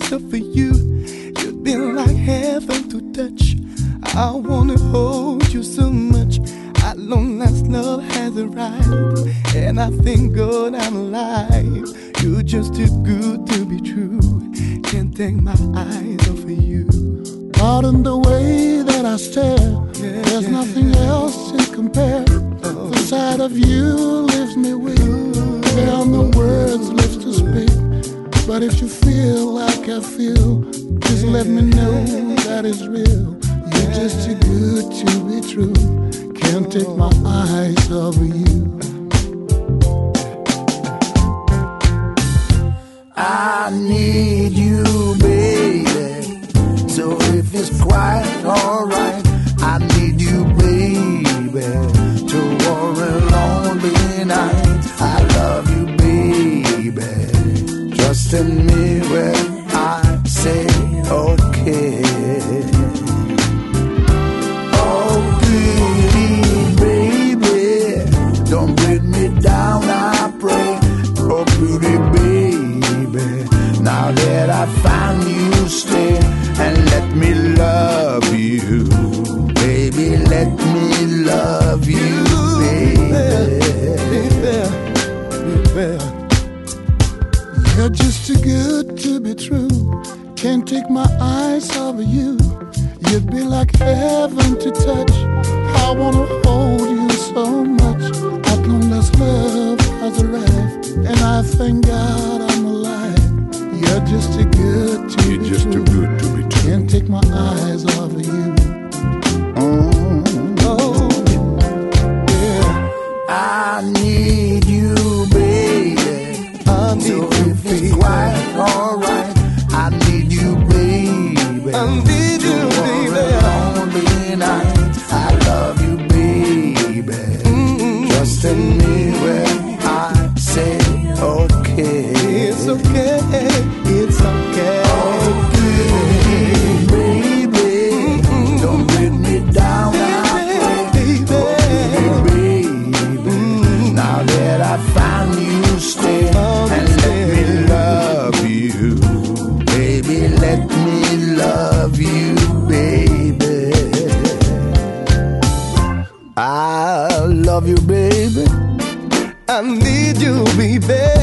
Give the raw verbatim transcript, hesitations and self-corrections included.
eyes are for you. You've been like heaven to touch. I wanna hold you so much. At long last love has arrived, and I thank God I'm alive. You're just too good to be true. Can't take my eyes off of you. Pardon the way that I stare. Yeah, There's yeah. nothing else to compare. Oh. The sight of you leaves me weak. There are no words left to speak. But if you feel like I feel, just let me know that it's real. You're just too good to be true. Can't take my eyes off of you. I need you, baby. So if it's quite alright, I need you, baby. To war a lonely night. I love you, baby. Trust in me when I say okay. Oh, pretty baby, don't bring me down, I pray. Oh, pretty baby, now that I found you, stay and let me love you, baby. Let me love you, baby. Baby, baby. You're just too good to be true. Can't take my eyes off of you. You'd be like heaven to touch. I wanna hold you so much. At long last love has arrived, and I thank God I'm alive. You're just too good to You're be just true. too good to be true. Can't take my eyes off of you. Oh, Oh, yeah. I need you, baby. I need So you, if it's baby. quite alright, I need you, baby. I need you, To baby. war a lonely night. I love you, baby. Mm-mm. Trust in me when I say okay. It's okay, it's okay. Oh, pretty baby, Mm-mm. don't bring me down, I Baby, pray. Oh, baby. pretty baby, Mm. now that I found you, stay Found and you, let stay. me love you, baby. Let me love you, baby. I love you, baby. I need you, baby.